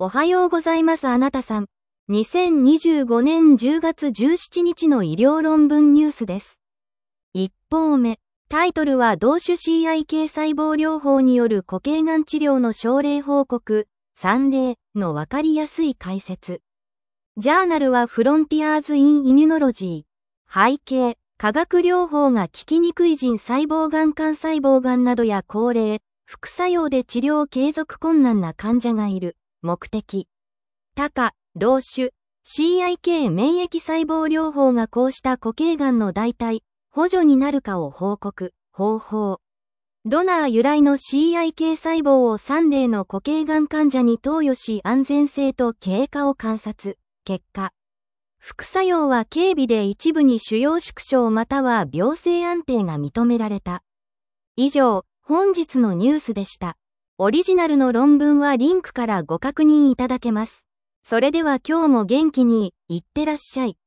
おはようございますあなたさん。2025年10月17日の医療論文ニュースです。一報目。タイトルは同種 CIK 細胞療法による固形がん治療の症例報告、3例のわかりやすい解説。ジャーナルはフロンティアーズ・イン・イミュノロジー。背景、化学療法が効きにくい腎細胞がん幹細胞がんなどや高齢、副作用で治療継続困難な患者がいる。目的。他科、同種、CIK 免疫細胞療法がこうした固形がんの代替、補助になるかを報告、方法。ドナー由来の CIK 細胞を3例の固形がん患者に投与し安全性と経過を観察。結果。副作用は軽微で一部に腫瘍縮小または病性安定が認められた。以上、本日のニュースでした。オリジナルの論文はリンクからご確認いただけます。それでは今日も元気にいってらっしゃい。